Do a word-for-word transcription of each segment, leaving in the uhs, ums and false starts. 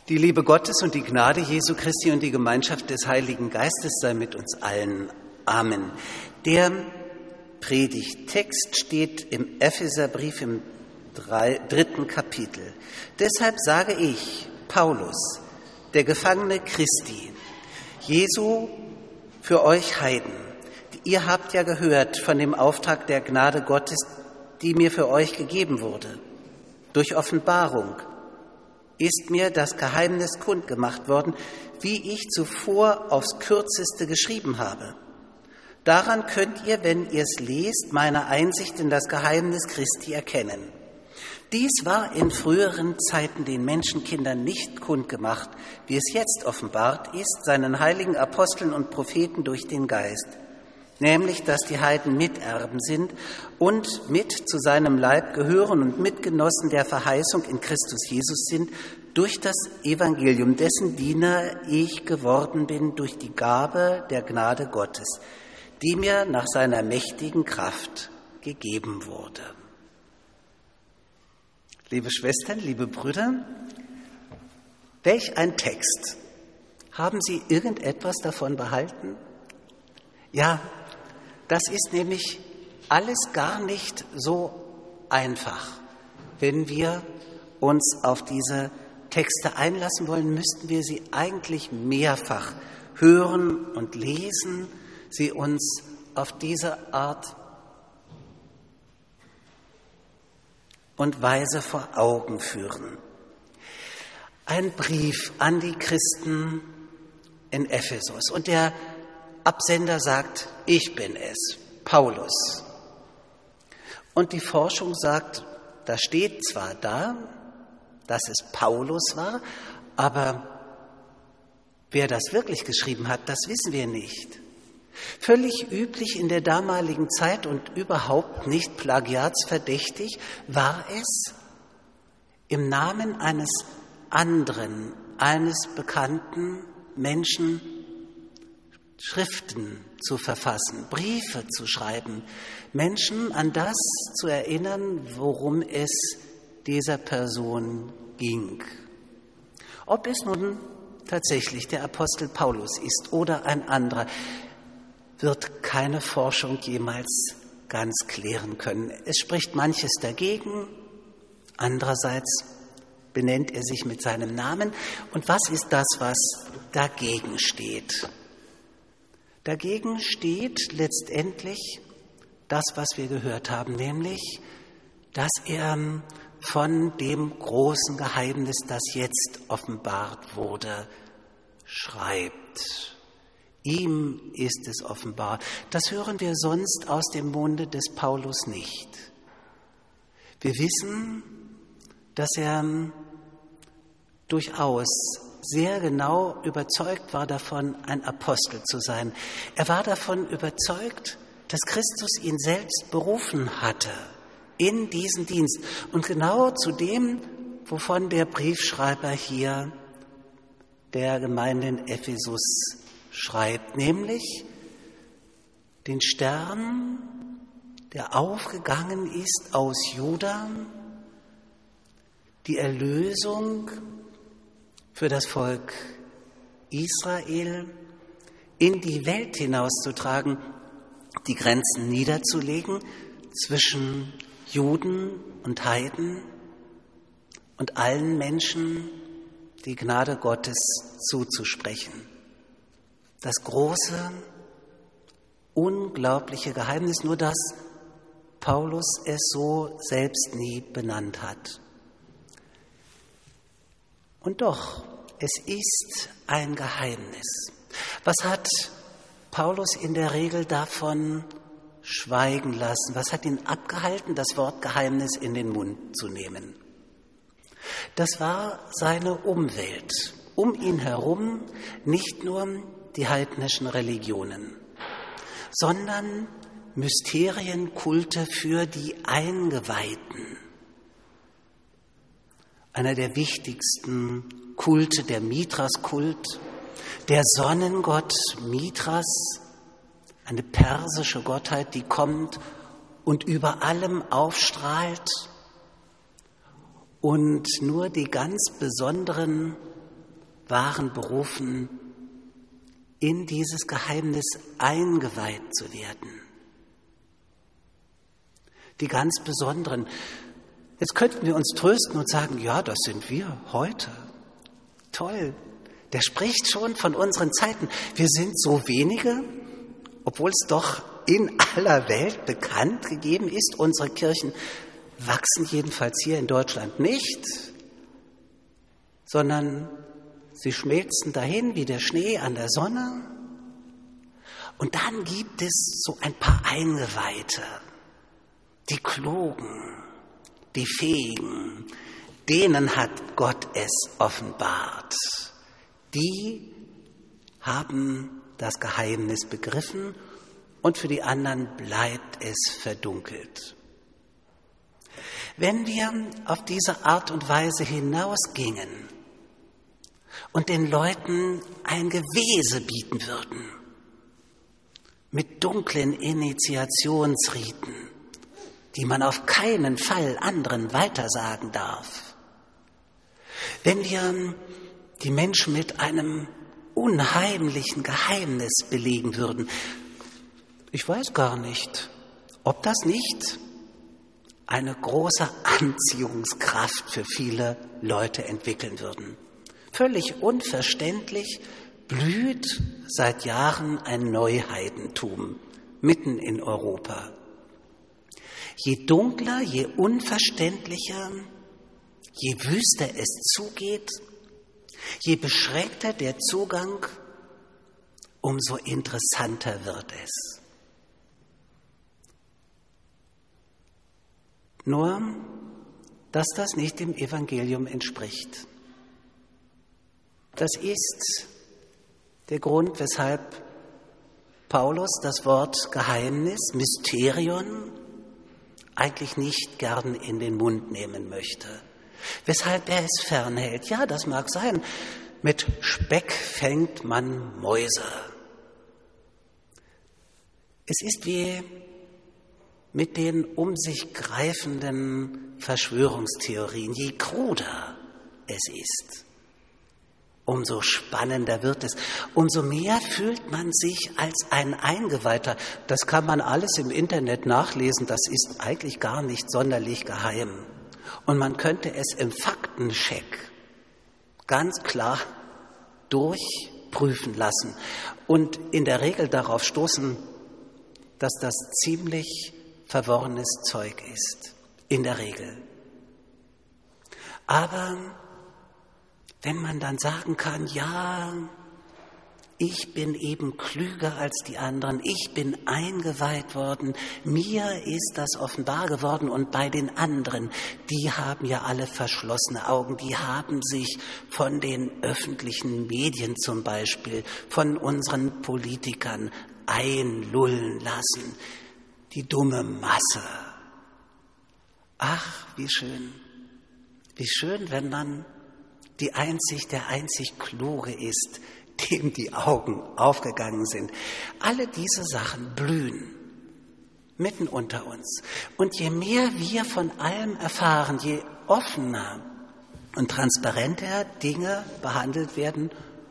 Die Liebe Gottes und die Gnade Jesu Christi und die Gemeinschaft des Heiligen Geistes sei mit uns allen. Amen. Der Predigttext steht im Epheserbrief im drei, dritten Kapitel. Deshalb sage ich, Paulus, der Gefangene Christi, Jesu für euch Heiden. Ihr habt ja gehört von dem Auftrag der Gnade Gottes, die mir für euch gegeben wurde. Durch Offenbarung ist mir das Geheimnis kundgemacht worden, wie ich zuvor aufs Kürzeste geschrieben habe. Daran könnt ihr, wenn ihr es lest, meine Einsicht in das Geheimnis Christi erkennen. Dies war in früheren Zeiten den Menschenkindern nicht kundgemacht, wie es jetzt offenbart ist, seinen heiligen Aposteln und Propheten durch den Geist, nämlich, dass die Heiden Miterben sind und mit zu seinem Leib gehören und Mitgenossen der Verheißung in Christus Jesus sind, durch das Evangelium, dessen Diener ich geworden bin, durch die Gabe der Gnade Gottes, die mir nach seiner mächtigen Kraft gegeben wurde. Liebe Schwestern, liebe Brüder, welch ein Text! Haben Sie irgendetwas davon behalten? Ja, das ist nämlich alles gar nicht so einfach. Wenn wir uns auf diese Texte einlassen wollen, müssten wir sie eigentlich mehrfach hören und lesen, sie uns auf diese Art und Weise vor Augen führen. Ein Brief an die Christen in Ephesus und der Absender sagt, ich bin es, Paulus. Und die Forschung sagt, da steht zwar da, dass es Paulus war, aber wer das wirklich geschrieben hat, das wissen wir nicht. Völlig üblich in der damaligen Zeit und überhaupt nicht plagiatsverdächtig war es, im Namen eines anderen, eines bekannten Menschen Schriften zu verfassen, Briefe zu schreiben, Menschen an das zu erinnern, worum es dieser Person ging. Ob es nun tatsächlich der Apostel Paulus ist oder ein anderer, wird keine Forschung jemals ganz klären können. Es spricht manches dagegen, andererseits benennt er sich mit seinem Namen. Und was ist das, was dagegen steht? Dagegen steht letztendlich das, was wir gehört haben, nämlich, dass er von dem großen Geheimnis, das jetzt offenbart wurde, schreibt. Ihm ist es offenbar. Das hören wir sonst aus dem Munde des Paulus nicht. Wir wissen, dass er durchaus sehr genau überzeugt war davon, ein Apostel zu sein. Er war davon überzeugt, dass Christus ihn selbst berufen hatte in diesen Dienst. Und genau zu dem, wovon der Briefschreiber hier der Gemeinde in Ephesus schreibt, nämlich den Stern, der aufgegangen ist aus Juda, die Erlösung für das Volk Israel in die Welt hinauszutragen, die Grenzen niederzulegen zwischen Juden und Heiden und allen Menschen die Gnade Gottes zuzusprechen. Das große, unglaubliche Geheimnis, nur dass Paulus es so selbst nie benannt hat. Und doch, es ist ein Geheimnis. Was hat Paulus in der Regel davon schweigen lassen? Was hat ihn abgehalten, das Wort Geheimnis in den Mund zu nehmen? Das war seine Umwelt. Um ihn herum nicht nur die heidnischen Religionen, sondern Mysterienkulte für die Eingeweihten. Einer der wichtigsten Kulte, der Mithras-Kult, der Sonnengott Mithras, eine persische Gottheit, die kommt und über allem aufstrahlt und nur die ganz besonderen waren berufen, in dieses Geheimnis eingeweiht zu werden. Die ganz Besonderen. Jetzt könnten wir uns trösten und sagen, ja, das sind wir heute. Toll. Der spricht schon von unseren Zeiten. Wir sind so wenige, obwohl es doch in aller Welt bekannt gegeben ist. Unsere Kirchen wachsen jedenfalls hier in Deutschland nicht, sondern sie schmelzen dahin wie der Schnee an der Sonne. Und dann gibt es so ein paar Eingeweihte, die Klugen, die Fähigen, denen hat Gott es offenbart. Die haben das Geheimnis begriffen und für die anderen bleibt es verdunkelt. Wenn wir auf diese Art und Weise hinausgingen und den Leuten ein Gewese bieten würden, mit dunklen Initiationsriten, die man auf keinen Fall anderen weitersagen darf, wenn wir die Menschen mit einem unheimlichen Geheimnis belegen würden, ich weiß gar nicht, ob das nicht eine große Anziehungskraft für viele Leute entwickeln würden. Völlig unverständlich blüht seit Jahren ein Neuheidentum mitten in Europa. Je dunkler, je unverständlicher, je wüster es zugeht, je beschränkter der Zugang, umso interessanter wird es. Nur, dass das nicht dem Evangelium entspricht. Das ist der Grund, weshalb Paulus das Wort Geheimnis, Mysterion, eigentlich nicht gern in den Mund nehmen möchte. Weshalb er es fernhält. Ja, das mag sein. Mit Speck fängt man Mäuse. Es ist wie mit den um sich greifenden Verschwörungstheorien. Je kruder es ist, umso spannender wird es. Umso mehr fühlt man sich als ein Eingeweihter. Das kann man alles im Internet nachlesen. Das ist eigentlich gar nicht sonderlich geheim. Und man könnte es im Faktencheck ganz klar durchprüfen lassen und in der Regel darauf stoßen, dass das ziemlich verworrenes Zeug ist. In der Regel. Aber wenn man dann sagen kann, ja, ich bin eben klüger als die anderen, ich bin eingeweiht worden, mir ist das offenbar geworden und bei den anderen, die haben ja alle verschlossene Augen, die haben sich von den öffentlichen Medien zum Beispiel, von unseren Politikern einlullen lassen, die dumme Masse. Ach, wie schön, wie schön, wenn man die einzig, der einzig Kluge ist, dem die Augen aufgegangen sind. Alle diese Sachen blühen mitten unter uns. Und je mehr wir von allem erfahren, je offener und transparenter Dinge behandelt werden,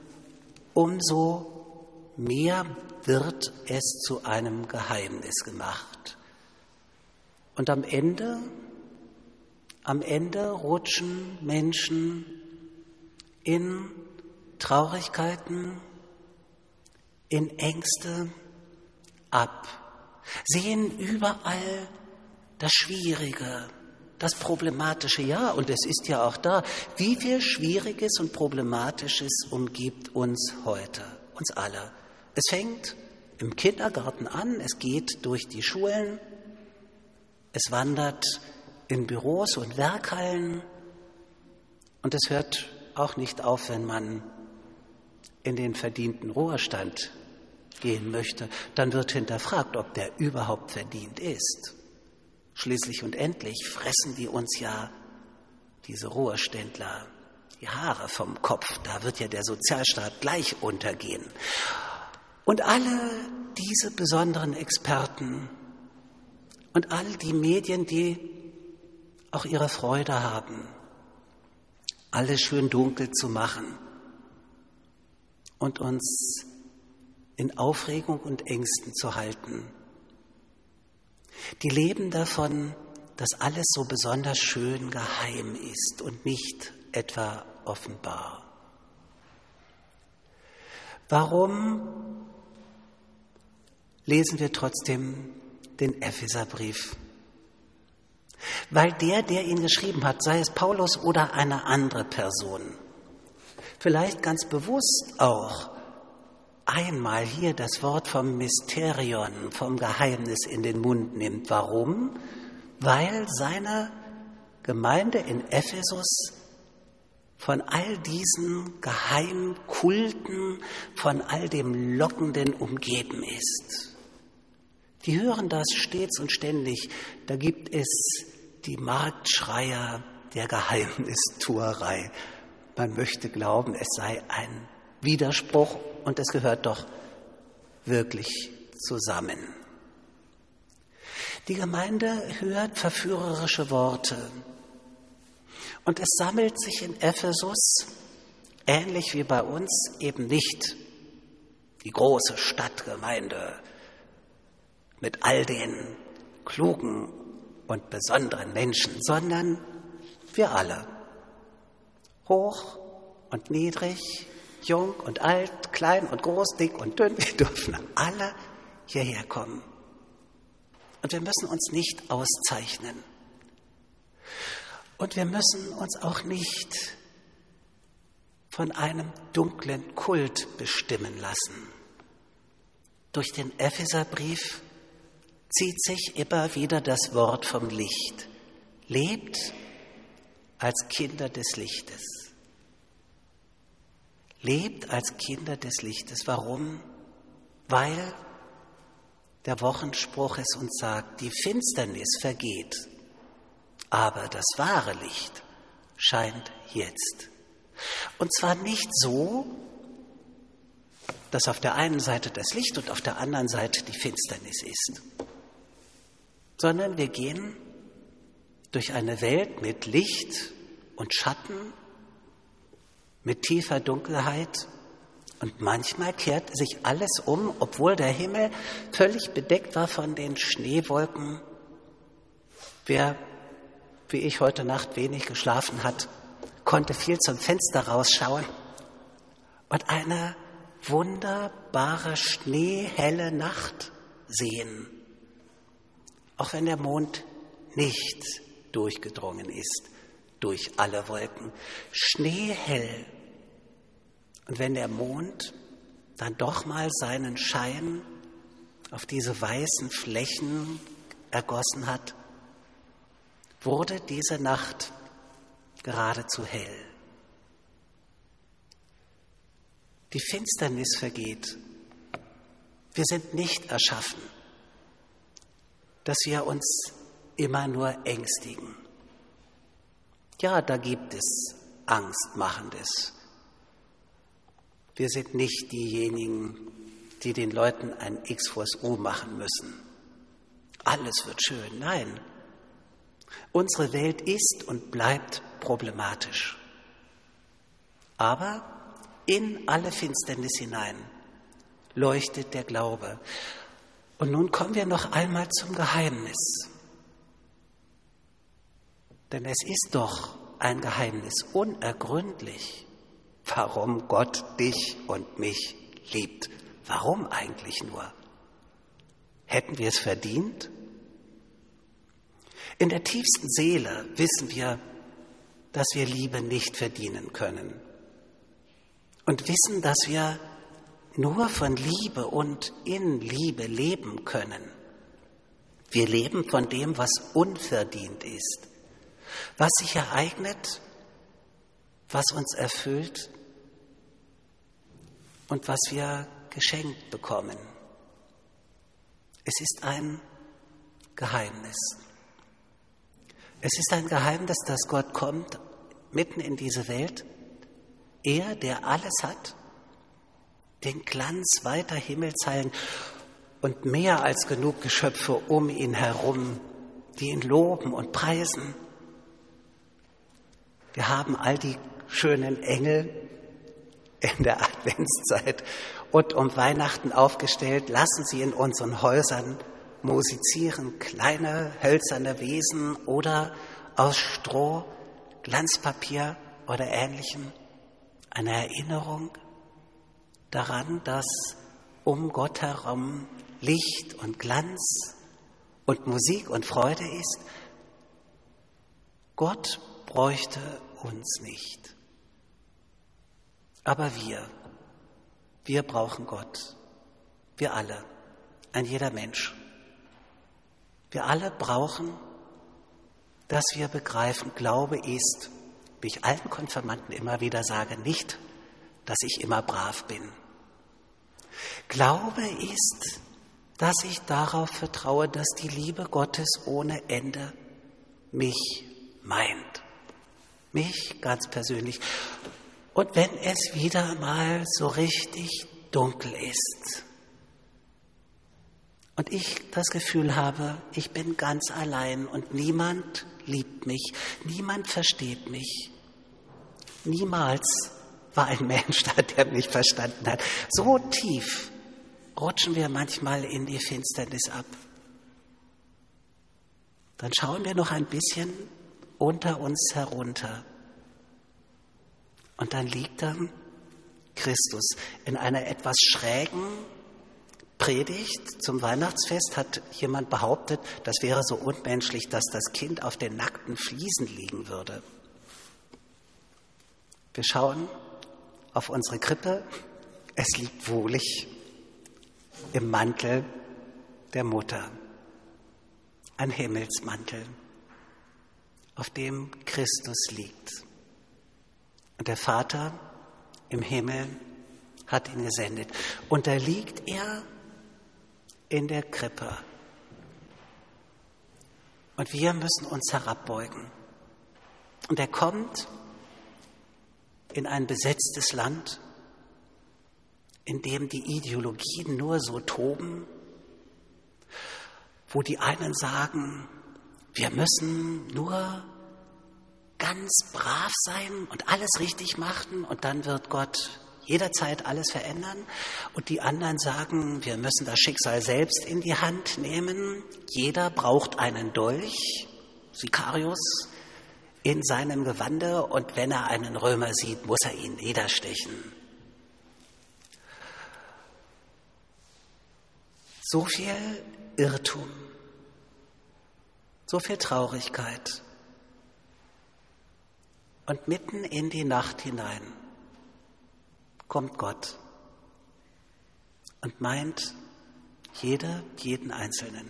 umso mehr wird es zu einem Geheimnis gemacht. Und am Ende, am Ende rutschen Menschen in Traurigkeiten, in Ängste ab, sehen überall das Schwierige, das Problematische. Ja, und es ist ja auch da, wie viel Schwieriges und Problematisches umgibt uns heute, uns alle. Es fängt im Kindergarten an, es geht durch die Schulen, es wandert in Büros und Werkhallen und es hört auch nicht auf, wenn man in den verdienten Ruhestand gehen möchte, dann wird hinterfragt, ob der überhaupt verdient ist. Schließlich und endlich fressen die uns ja, diese Ruheständler, die Haare vom Kopf. Da wird ja der Sozialstaat gleich untergehen. Und alle diese besonderen Experten und all die Medien, die auch ihre Freude haben, alles schön dunkel zu machen, und uns in Aufregung und Ängsten zu halten. Die leben davon, dass alles so besonders schön geheim ist und nicht etwa offenbar. Warum lesen wir trotzdem den Epheserbrief? Weil der, der ihn geschrieben hat, sei es Paulus oder eine andere Person, vielleicht ganz bewusst auch einmal hier das Wort vom Mysterion, vom Geheimnis in den Mund nimmt. Warum? Weil seine Gemeinde in Ephesus von all diesen Geheimkulten, von all dem Lockenden umgeben ist. Die hören das stets und ständig. Da gibt es die Marktschreier der Geheimnistuerei. Man möchte glauben, es sei ein Widerspruch und es gehört doch wirklich zusammen. Die Gemeinde hört verführerische Worte und es sammelt sich in Ephesus, ähnlich wie bei uns, eben nicht die große Stadtgemeinde mit all den klugen und besonderen Menschen, sondern wir alle, hoch und niedrig, jung und alt, klein und groß, dick und dünn, wir dürfen alle hierher kommen. Und wir müssen uns nicht auszeichnen. Und wir müssen uns auch nicht von einem dunklen Kult bestimmen lassen. Durch den Epheserbrief zieht sich immer wieder das Wort vom Licht. Lebt als Kinder des Lichtes. Lebt als Kinder des Lichtes. Warum? Weil der Wochenspruch es uns sagt, die Finsternis vergeht, aber das wahre Licht scheint jetzt. Und zwar nicht so, dass auf der einen Seite das Licht und auf der anderen Seite die Finsternis ist, sondern wir gehen durch eine Welt mit Licht und Schatten, mit tiefer Dunkelheit und manchmal kehrt sich alles um, obwohl der Himmel völlig bedeckt war von den Schneewolken. Wer, wie ich heute Nacht wenig geschlafen hat, konnte viel zum Fenster rausschauen und eine wunderbare schneehelle Nacht sehen, auch wenn der Mond nicht durchgedrungen ist durch alle Wolken. Schneehell. Und wenn der Mond dann doch mal seinen Schein auf diese weißen Flächen ergossen hat, wurde diese Nacht geradezu hell. Die Finsternis vergeht. Wir sind nicht erschaffen, dass wir uns immer nur ängstigen. Ja, da gibt es Angstmachendes. Wir sind nicht diejenigen, die den Leuten ein X vors U machen müssen. Alles wird schön. Nein, unsere Welt ist und bleibt problematisch. Aber in alle Finsternis hinein leuchtet der Glaube. Und nun kommen wir noch einmal zum Geheimnis. Denn es ist doch ein Geheimnis, unergründlich, warum Gott dich und mich liebt. Warum eigentlich nur? Hätten wir es verdient? In der tiefsten Seele wissen wir, dass wir Liebe nicht verdienen können. Und wissen, dass wir nur von Liebe und in Liebe leben können. Wir leben von dem, was unverdient ist, was sich ereignet, was uns erfüllt und was wir geschenkt bekommen. Es ist ein Geheimnis. Es ist ein Geheimnis, dass Gott kommt mitten in diese Welt. Er, der alles hat, den Glanz weiter Himmelszeilen und mehr als genug Geschöpfe um ihn herum, die ihn loben und preisen. Wir haben all die schönen Engel, in der Adventszeit und um Weihnachten aufgestellt, lassen Sie in unseren Häusern musizieren, kleine hölzerne Wesen oder aus Stroh, Glanzpapier oder Ähnlichem. Eine Erinnerung daran, dass um Gott herum Licht und Glanz und Musik und Freude ist. Gott bräuchte uns nicht. Aber wir, wir brauchen Gott. Wir alle, ein jeder Mensch. Wir alle brauchen, dass wir begreifen, Glaube ist, wie ich alten Konfirmanden immer wieder sage, nicht, dass ich immer brav bin. Glaube ist, dass ich darauf vertraue, dass die Liebe Gottes ohne Ende mich meint. Mich ganz persönlich. Und wenn es wieder mal so richtig dunkel ist und ich das Gefühl habe, ich bin ganz allein und niemand liebt mich, niemand versteht mich, niemals war ein Mensch da, der mich verstanden hat. So tief rutschen wir manchmal in die Finsternis ab. Dann schauen wir noch ein bisschen unter uns herunter. Und dann liegt da Christus in einer etwas schrägen Predigt zum Weihnachtsfest. Hat jemand behauptet, das wäre so unmenschlich, dass das Kind auf den nackten Fliesen liegen würde. Wir schauen auf unsere Krippe. Es liegt wohlig im Mantel der Mutter. Ein Himmelsmantel, auf dem Christus liegt. Und der Vater im Himmel hat ihn gesendet. Und da liegt er in der Krippe. Und wir müssen uns herabbeugen. Und er kommt in ein besetztes Land, in dem die Ideologien nur so toben, wo die einen sagen, wir müssen nur ganz brav sein und alles richtig machen und dann wird Gott jederzeit alles verändern. Und die anderen sagen, wir müssen das Schicksal selbst in die Hand nehmen. Jeder braucht einen Dolch, Sicarius, in seinem Gewande und wenn er einen Römer sieht, muss er ihn niederstechen. So viel Irrtum, so viel Traurigkeit. Und mitten in die Nacht hinein kommt Gott und meint jede, jeden Einzelnen.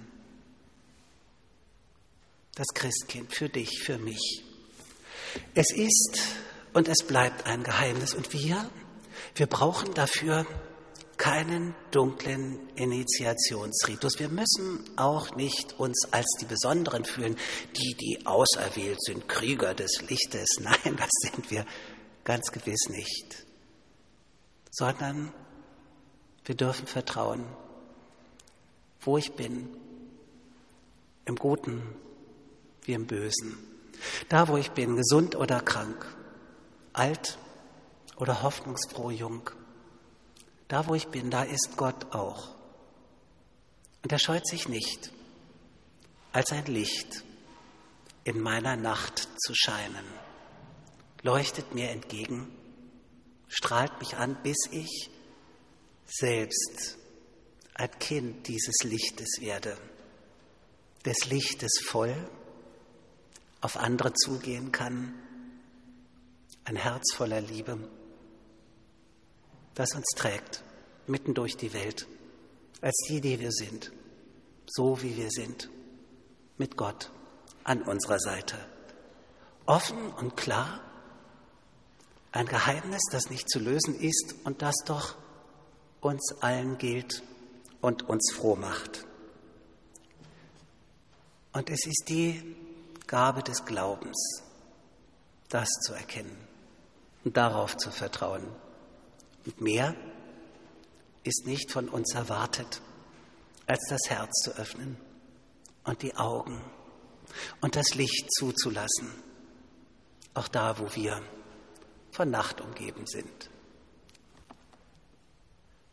Das Christkind für dich, für mich. Es ist und es bleibt ein Geheimnis. Und wir, wir brauchen dafür keinen dunklen Initiationsritus. Wir müssen auch nicht uns als die Besonderen fühlen, die, die auserwählt sind, Krieger des Lichtes. Nein, das sind wir ganz gewiss nicht. Sondern wir dürfen vertrauen, wo ich bin, im Guten wie im Bösen. Da, wo ich bin, gesund oder krank, alt oder hoffnungsfroh jung. Da, wo ich bin, da ist Gott auch. Und er scheut sich nicht, als ein Licht in meiner Nacht zu scheinen. Leuchtet mir entgegen, strahlt mich an, bis ich selbst ein Kind dieses Lichtes werde. Des Lichtes voll auf andere zugehen kann. Ein Herz voller Liebe, das uns trägt, mitten durch die Welt, als die, die wir sind, so wie wir sind, mit Gott an unserer Seite. Offen und klar, ein Geheimnis, das nicht zu lösen ist und das doch uns allen gilt und uns froh macht. Und es ist die Gabe des Glaubens, das zu erkennen und darauf zu vertrauen. Und mehr ist nicht von uns erwartet, als das Herz zu öffnen und die Augen und das Licht zuzulassen, auch da, wo wir von Nacht umgeben sind.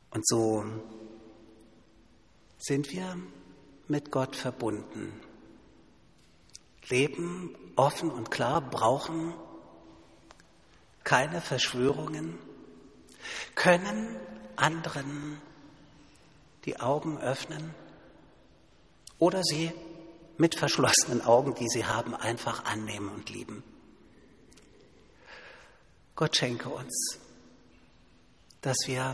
Und so sind wir mit Gott verbunden, leben offen und klar, brauchen keine Verschwörungen, können anderen die Augen öffnen oder sie mit verschlossenen Augen, die sie haben, einfach annehmen und lieben. Gott schenke uns, dass wir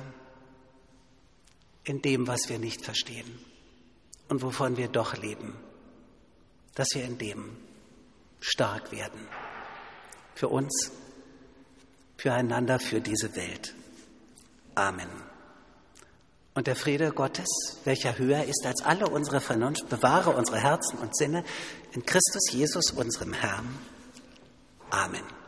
in dem, was wir nicht verstehen und wovon wir doch leben, dass wir in dem stark werden. Für uns, füreinander, für diese Welt. Amen. Und der Friede Gottes, welcher höher ist als alle unsere Vernunft, bewahre unsere Herzen und Sinne in Christus Jesus, unserem Herrn. Amen.